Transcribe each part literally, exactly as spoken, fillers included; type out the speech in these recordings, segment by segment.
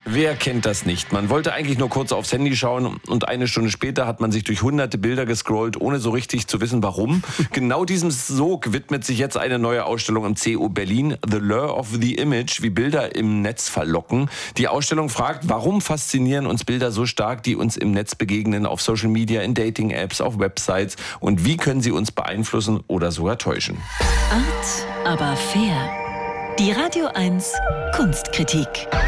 Wer kennt das nicht? Man wollte eigentlich nur kurz aufs Handy schauen und eine Stunde später hat man sich durch hunderte Bilder gescrollt, ohne so richtig zu wissen, warum. Genau diesem Sog widmet sich jetzt eine neue Ausstellung im C O Berlin, The Lure of the Image, wie Bilder im Netz verlocken. Die Ausstellung fragt, warum faszinieren uns Bilder so stark, die uns im Netz begegnen, auf Social Media, in Dating-Apps, auf Websites, und wie können sie uns beeinflussen oder sogar täuschen? Art, aber fair. Die Radio eins Kunstkritik.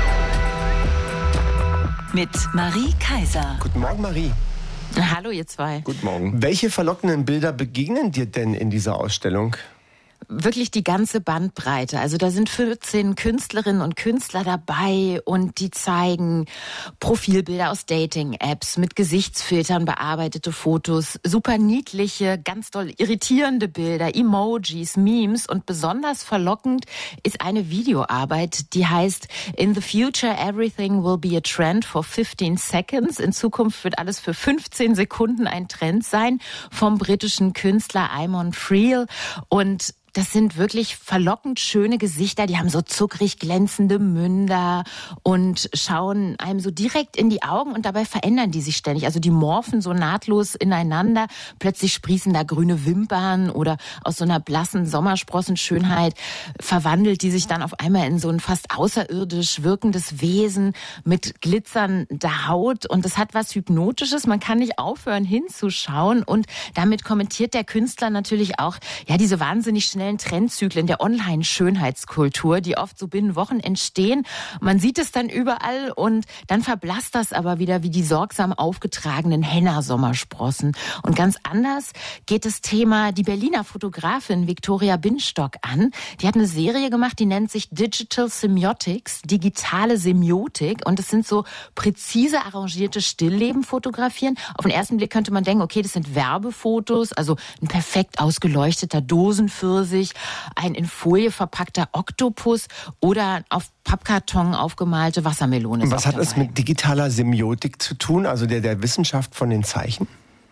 Mit Marie Kaiser. Guten Morgen, Marie. Hallo, ihr zwei. Guten Morgen. Welche verlockenden Bilder begegnen dir denn in dieser Ausstellung? Wirklich die ganze Bandbreite. Also da sind vierzehn Künstlerinnen und Künstler dabei und die zeigen Profilbilder aus Dating-Apps mit Gesichtsfiltern bearbeitete Fotos, super niedliche, ganz doll irritierende Bilder, Emojis, Memes, und besonders verlockend ist eine Videoarbeit, die heißt In the future everything will be a trend for fifteen seconds. In Zukunft wird alles für fünfzehn Sekunden ein Trend sein, vom britischen Künstler Eamon Friel. Und das sind wirklich verlockend schöne Gesichter, die haben so zuckrig glänzende Münder und schauen einem so direkt in die Augen, und dabei verändern die sich ständig. Also die morphen so nahtlos ineinander. Plötzlich sprießen da grüne Wimpern oder aus so einer blassen Sommersprossenschönheit verwandelt die sich dann auf einmal in so ein fast außerirdisch wirkendes Wesen mit glitzernder Haut, und das hat was Hypnotisches. Man kann nicht aufhören hinzuschauen, und damit kommentiert der Künstler natürlich auch ja diese wahnsinnig schnell Trendzyklen der Online-Schönheitskultur, die oft so binnen Wochen entstehen. Man sieht es dann überall, und dann verblasst das aber wieder wie die sorgsam aufgetragenen Henna-Sommersprossen. Und ganz anders geht das Thema die Berliner Fotografin Viktoria Binstock an. Die hat eine Serie gemacht, die nennt sich Digital Semiotics, digitale Semiotik, und es sind so präzise arrangierte Stillleben-Fotografieren. Auf den ersten Blick könnte man denken, okay, das sind Werbefotos, also ein perfekt ausgeleuchteter Dosenpfirsich, ein in Folie verpackter Oktopus oder auf Pappkarton aufgemalte Wassermelone. Was hat es mit digitaler Semiotik zu tun, also der, der Wissenschaft von den Zeichen?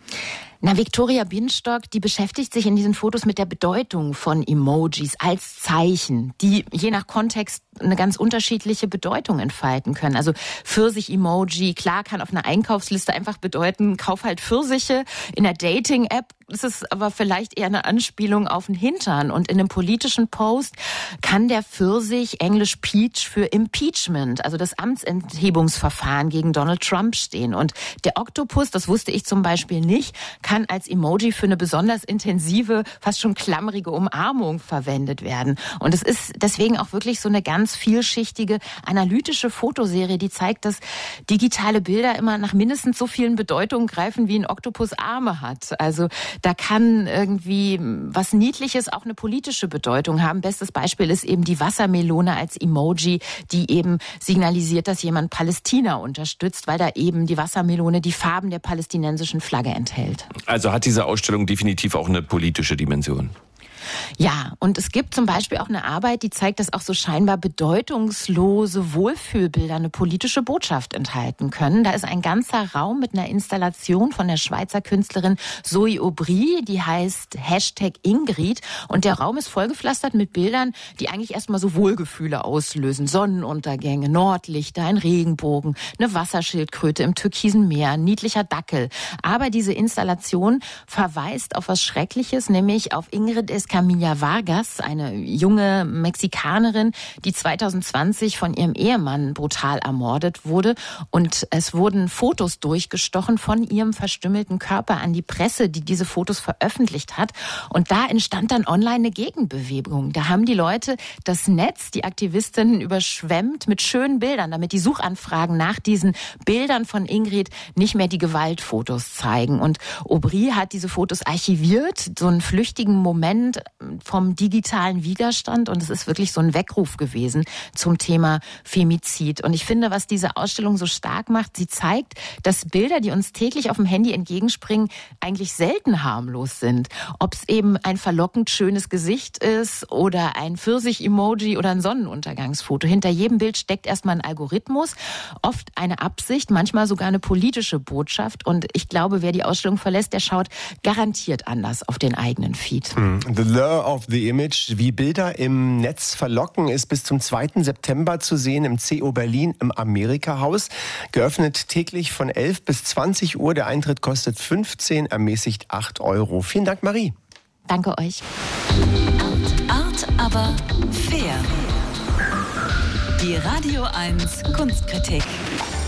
Na, Viktoria Binstock, die beschäftigt sich in diesen Fotos mit der Bedeutung von Emojis als Zeichen, die je nach Kontext eine ganz unterschiedliche Bedeutung entfalten können. Also Pfirsich-Emoji, klar, kann auf einer Einkaufsliste einfach bedeuten, kauf halt Pfirsiche. In der Dating-App ist es aber vielleicht eher eine Anspielung auf den Hintern. Und in einem politischen Post kann der Pfirsich, englisch Peach, für Impeachment, also das Amtsenthebungsverfahren gegen Donald Trump stehen. Und der Oktopus, das wusste ich zum Beispiel nicht, kann als Emoji für eine besonders intensive, fast schon klammerige Umarmung verwendet werden. Und es ist deswegen auch wirklich so eine ganz vielschichtige, analytische Fotoserie, die zeigt, dass digitale Bilder immer nach mindestens so vielen Bedeutungen greifen, wie ein Oktopus Arme hat. Also da kann irgendwie was Niedliches auch eine politische Bedeutung haben. Bestes Beispiel ist eben die Wassermelone als Emoji, die eben signalisiert, dass jemand Palästina unterstützt, weil da eben die Wassermelone die Farben der palästinensischen Flagge enthält. Also hat diese Ausstellung definitiv auch eine politische Dimension. Ja, und es gibt zum Beispiel auch eine Arbeit, die zeigt, dass auch so scheinbar bedeutungslose Wohlfühlbilder eine politische Botschaft enthalten können. Da ist ein ganzer Raum mit einer Installation von der Schweizer Künstlerin Zoe Aubry, die heißt Hashtag Ingrid. Und der Raum ist vollgepflastert mit Bildern, die eigentlich erstmal so Wohlgefühle auslösen. Sonnenuntergänge, Nordlichter, ein Regenbogen, eine Wasserschildkröte im türkisen Meer, ein niedlicher Dackel. Aber diese Installation verweist auf was Schreckliches, nämlich auf Ingrid Escamilla Vargas, eine junge Mexikanerin, die zwanzig zwanzig von ihrem Ehemann brutal ermordet wurde. Und es wurden Fotos durchgestochen von ihrem verstümmelten Körper an die Presse, die diese Fotos veröffentlicht hat. Und da entstand dann online eine Gegenbewegung. Da haben die Leute das Netz, die Aktivistinnen, überschwemmt mit schönen Bildern, damit die Suchanfragen nach diesen Bildern von Ingrid nicht mehr die Gewaltfotos zeigen. Und Aubry hat diese Fotos archiviert, so einen flüchtigen Moment vom digitalen Widerstand, und es ist wirklich so ein Weckruf gewesen zum Thema Femizid. Und ich finde, was diese Ausstellung so stark macht, sie zeigt, dass Bilder, die uns täglich auf dem Handy entgegenspringen, eigentlich selten harmlos sind. Ob es eben ein verlockend schönes Gesicht ist oder ein Pfirsich-Emoji oder ein Sonnenuntergangsfoto. Hinter jedem Bild steckt erstmal ein Algorithmus, oft eine Absicht, manchmal sogar eine politische Botschaft. Und ich glaube, wer die Ausstellung verlässt, der schaut garantiert anders auf den eigenen Feed. The Blur of the Image, wie Bilder im Netz verlocken, ist bis zum zweiten September zu sehen im C O Berlin im Amerika-Haus. Geöffnet täglich von elf bis zwanzig Uhr. Der Eintritt kostet fünfzehn, ermäßigt acht Euro. Vielen Dank, Marie. Danke euch. Art, aber fair. Die Radio eins Kunstkritik.